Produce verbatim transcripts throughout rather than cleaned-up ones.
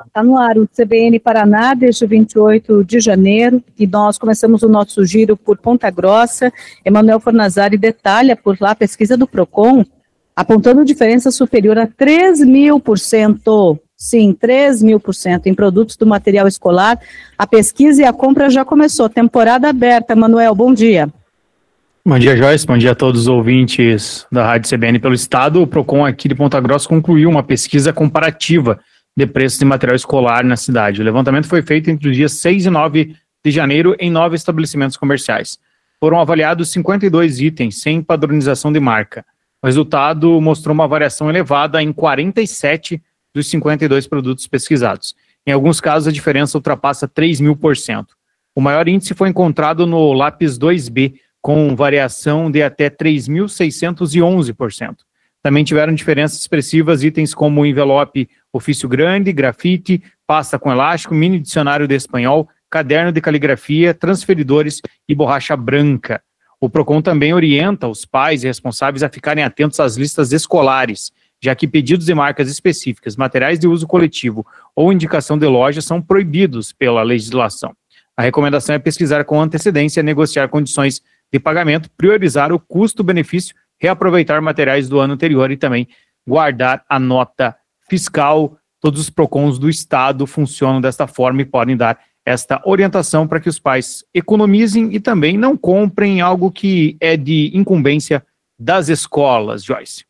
Está no ar o C B N Paraná desde vinte e oito de janeiro e nós começamos o nosso giro por Ponta Grossa. Emanuel Fornazari detalha por lá a pesquisa do Procon, apontando diferença superior a três mil por cento. Sim, três mil por cento em produtos do material escolar. A pesquisa e a compra já começou. Temporada aberta. Emanuel, bom dia. Bom dia, Joyce. Bom dia a todos os ouvintes da Rádio C B N pelo Estado. O Procon aqui de Ponta Grossa concluiu uma pesquisa comparativa de preços de material escolar na cidade. O levantamento foi feito entre os dias seis e nove de janeiro em nove estabelecimentos comerciais. Foram avaliados cinquenta e dois itens sem padronização de marca. O resultado mostrou uma variação elevada em quarenta e sete dos cinquenta e dois produtos pesquisados. Em alguns casos, a diferença ultrapassa três mil por cento. O maior índice foi encontrado no lápis dois B, com variação de até três mil seiscentos e onze por cento. Também tiveram diferenças expressivas itens como envelope ofício grande, grafite, pasta com elástico, mini dicionário de espanhol, caderno de caligrafia, transferidores e borracha branca. O Procon também orienta os pais e responsáveis a ficarem atentos às listas escolares, já que pedidos de marcas específicas, materiais de uso coletivo ou indicação de loja são proibidos pela legislação. A recomendação é pesquisar com antecedência, negociar condições de pagamento, priorizar o custo-benefício, reaproveitar materiais do ano anterior e também guardar a nota fiscal. Todos os Procons do Estado funcionam desta forma e podem dar esta orientação para que os pais economizem e também não comprem algo que é de incumbência das escolas, Joyce.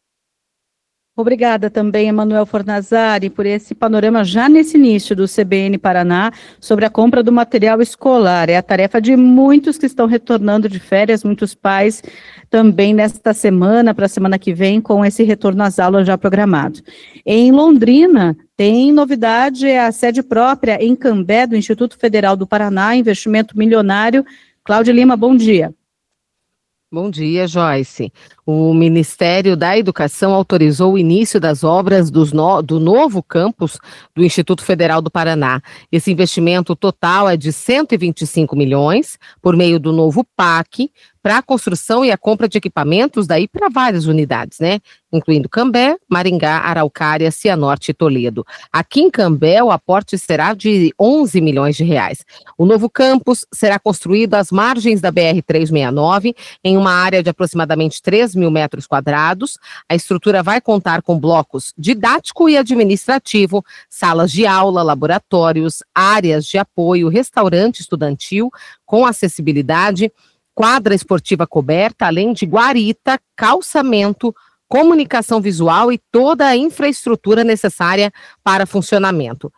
Obrigada também, Emanuel Fornazari, por esse panorama já nesse início do C B N Paraná sobre a compra do material escolar. É a tarefa de muitos que estão retornando de férias, muitos pais também nesta semana, para a semana que vem, com esse retorno às aulas já programado. Em Londrina, tem novidade, é a sede própria em Cambé, do Instituto Federal do Paraná, investimento milionário. Cláudia Lima, bom dia. Bom dia, Joyce. O Ministério da Educação autorizou o início das obras dos no, do novo campus do Instituto Federal do Paraná. Esse investimento total é de cento e vinte e cinco milhões, por meio do novo P A C, para a construção e a compra de equipamentos daí para várias unidades, né? Incluindo Cambé, Maringá, Araucária, Cianorte e Toledo. Aqui em Cambé, o aporte será de onze milhões de reais. O novo campus será construído às margens da B R trezentos e sessenta e nove, em uma área de aproximadamente três mil metros quadrados. A estrutura vai contar com blocos didático e administrativo, salas de aula, laboratórios, áreas de apoio, restaurante estudantil com acessibilidade, quadra esportiva coberta, além de guarita, calçamento, comunicação visual e toda a infraestrutura necessária para funcionamento.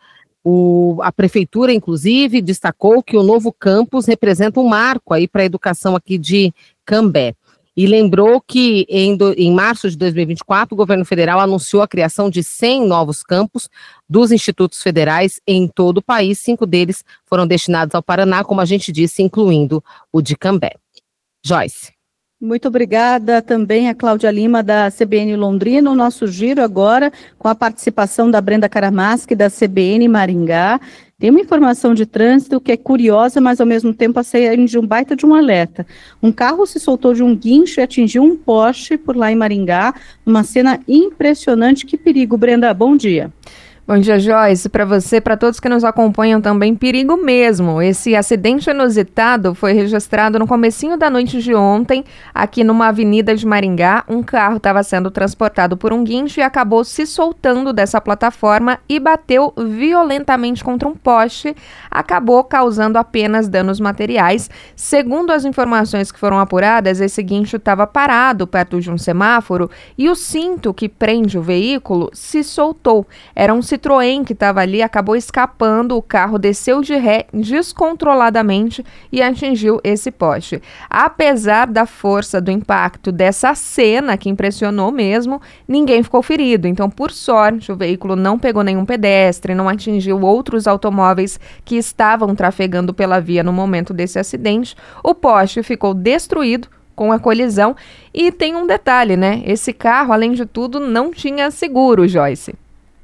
O, a prefeitura, inclusive, destacou que o novo campus representa um marco aí para a educação aqui de Cambé. E lembrou que em, do, em março de dois mil e vinte e quatro, o governo federal anunciou a criação de cem novos campus dos institutos federais em todo o país. Cinco deles foram destinados ao Paraná, como a gente disse, incluindo o de Cambé. Joyce. Muito obrigada também a Cláudia Lima, da C B N Londrina. O nosso giro agora com a participação da Brenda Karamaschi, da C B N Maringá. Tem uma informação de trânsito que é curiosa, mas ao mesmo tempo acende um baita de um alerta. Um carro se soltou de um guincho e atingiu um poste por lá em Maringá, uma cena impressionante. Que perigo, Brenda, bom dia. Bom dia, Joyce, para você, para todos que nos acompanham também, perigo mesmo. Esse acidente inusitado foi registrado no comecinho da noite de ontem, aqui numa avenida de Maringá. Um carro estava sendo transportado por um guincho e acabou se soltando dessa plataforma e bateu violentamente contra um poste, acabou causando apenas danos materiais. Segundo as informações que foram apuradas, esse guincho estava parado perto de um semáforo e o cinto que prende o veículo se soltou. Era um Citroën que estava ali, acabou escapando, o carro desceu de ré descontroladamente e atingiu esse poste. Apesar da força do impacto dessa cena, que impressionou mesmo, ninguém ficou ferido. Então, por sorte, o veículo não pegou nenhum pedestre, não atingiu outros automóveis que estavam trafegando pela via no momento desse acidente. O poste ficou destruído com a colisão. E tem um detalhe, né? Esse carro, além de tudo, não tinha seguro, Joyce.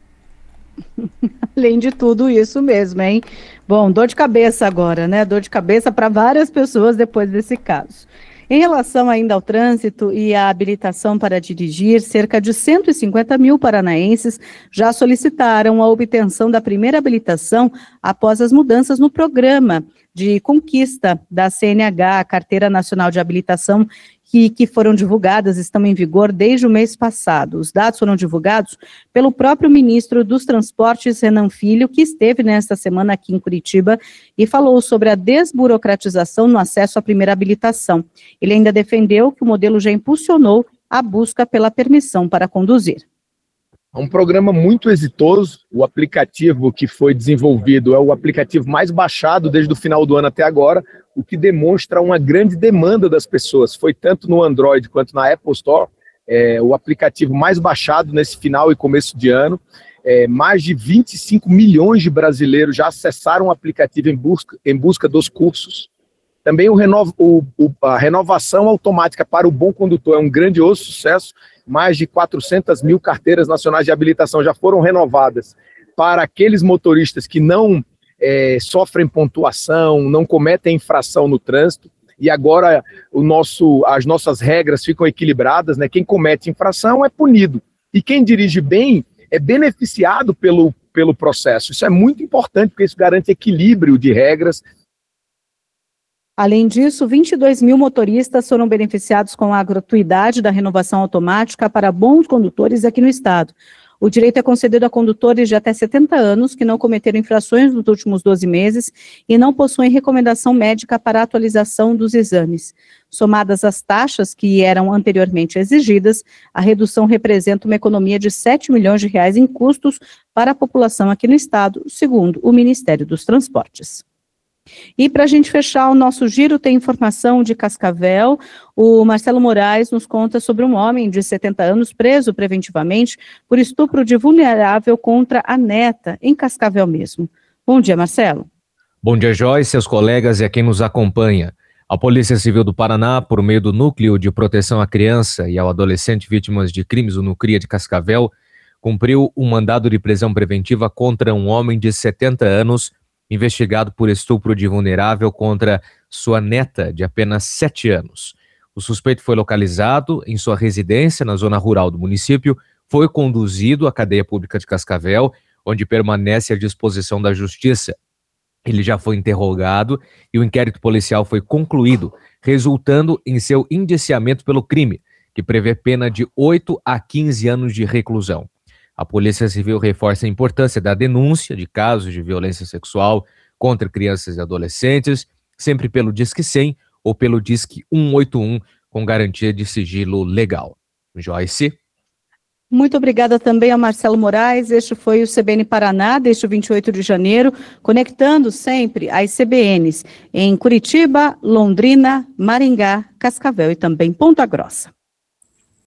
Além de tudo isso mesmo, hein? Bom, dor de cabeça agora, né? Dor de cabeça para várias pessoas depois desse caso. Em relação ainda ao trânsito e à habilitação para dirigir, cerca de cento e cinquenta mil paranaenses já solicitaram a obtenção da primeira habilitação após as mudanças no programa de conquista da C N H, a Carteira Nacional de Habilitação, que, que foram divulgadas, estão em vigor desde o mês passado. Os dados foram divulgados pelo próprio ministro dos Transportes, Renan Filho, que esteve nesta semana aqui em Curitiba e falou sobre a desburocratização no acesso à primeira habilitação. Ele ainda defendeu que o modelo já impulsionou a busca pela permissão para conduzir. É um programa muito exitoso. O aplicativo que foi desenvolvido é o aplicativo mais baixado desde o final do ano até agora, o que demonstra uma grande demanda das pessoas. Foi tanto no Android quanto na Apple Store, é, o aplicativo mais baixado nesse final e começo de ano. É, mais de vinte e cinco milhões de brasileiros já acessaram o aplicativo em busca, em busca dos cursos. Também o renov, o, o, a renovação automática para o bom condutor é um grandioso sucesso. Mais de quatrocentas mil carteiras nacionais de habilitação já foram renovadas para aqueles motoristas que não é, sofrem pontuação, não cometem infração no trânsito. E agora o nosso, as nossas regras ficam equilibradas, né? Quem comete infração é punido. E quem dirige bem é beneficiado pelo, pelo processo. Isso é muito importante, porque isso garante equilíbrio de regras. Além disso, vinte e dois mil motoristas foram beneficiados com a gratuidade da renovação automática para bons condutores aqui no estado. O direito é concedido a condutores de até setenta anos que não cometeram infrações nos últimos doze meses e não possuem recomendação médica para atualização dos exames. Somadas as taxas que eram anteriormente exigidas, a redução representa uma economia de sete milhões de reais em custos para a população aqui no estado, segundo o Ministério dos Transportes. E para a gente fechar o nosso giro, tem informação de Cascavel. O Marcelo Moraes nos conta sobre um homem de setenta anos preso preventivamente por estupro de vulnerável contra a neta, em Cascavel mesmo. Bom dia, Marcelo. Bom dia, Joyce, seus colegas e a quem nos acompanha. A Polícia Civil do Paraná, por meio do Núcleo de Proteção à Criança e ao Adolescente Vítimas de Crimes, o NUCRIA de Cascavel, cumpriu um mandado de prisão preventiva contra um homem de setenta anos investigado por estupro de vulnerável contra sua neta, de apenas sete anos. O suspeito foi localizado em sua residência na zona rural do município, foi conduzido à cadeia pública de Cascavel, onde permanece à disposição da Justiça. Ele já foi interrogado e o inquérito policial foi concluído, resultando em seu indiciamento pelo crime, que prevê pena de oito a quinze anos de reclusão. A Polícia Civil reforça a importância da denúncia de casos de violência sexual contra crianças e adolescentes, sempre pelo Disque cem ou pelo Disque cento e oitenta e um, com garantia de sigilo legal. Joyce. Muito obrigada também a Marcelo Moraes. Este foi o C B N Paraná, deste vinte e oito de janeiro, conectando sempre as C B Ns em Curitiba, Londrina, Maringá, Cascavel e também Ponta Grossa.